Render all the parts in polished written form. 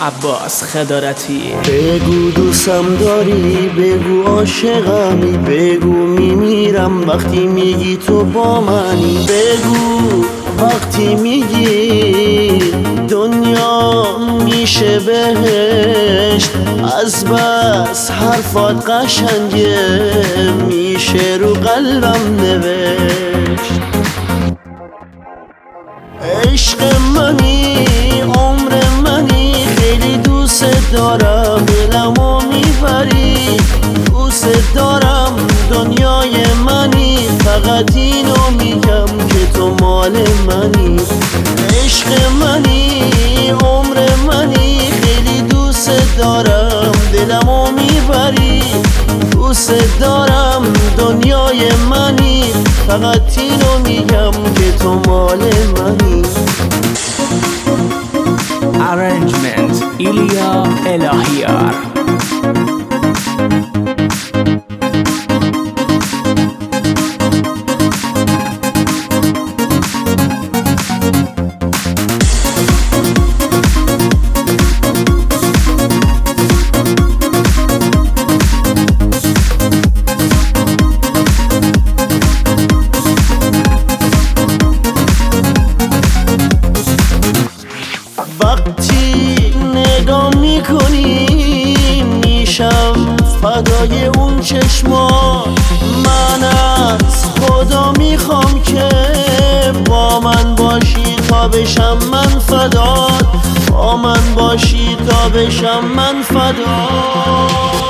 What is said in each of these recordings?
عباس خدارتی. بگو دوستم داری، بگو عاشقمی، بگو میمیرم وقتی میگی تو با منی. بگو وقتی میگی دنیا میشه بهشت، از بس حرفات قشنگه میشه رو قلبم نوشت. عشق منی، عمر منی، خیلی دوست دارم، دلمو میبری. دوست دارم، دنیای منی، فقط اینو میگم که تو مال منی. عشق منی، عمر منی، خیلی دوست دارم، دلمو میبری. دوست دارم، دنیای منی، فقط اینو میگم که تو مال منی. Arrangement ایلیا الهیار. وقتی نگاه میکنی میشم فدای اون چشمات. من از خدا میخوام که با من باشی تا بشم من فدات. با من باشی تا بشم من فدات.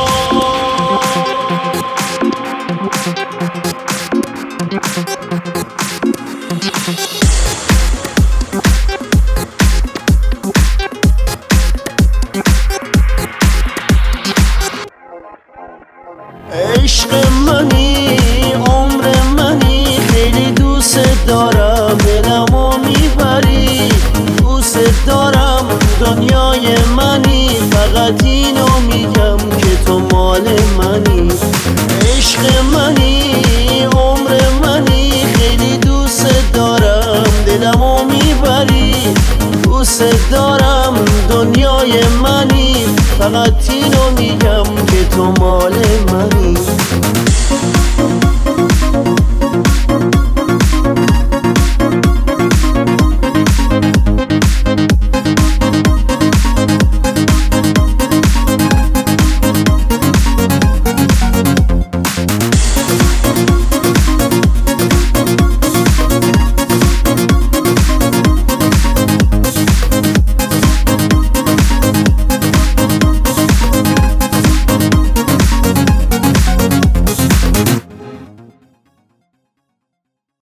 عشق منی، عمر منی، خیلی دوست دارم، دلمو میبری. دوست دارم، دنیای منی، فقط اینو میگم که تو مال منی. عشق منی، عمر منی، خیلی دوست دارم، دلمو میبری. دوست دارم، دنیای منی، فقط اینو میگم که تو مال منی.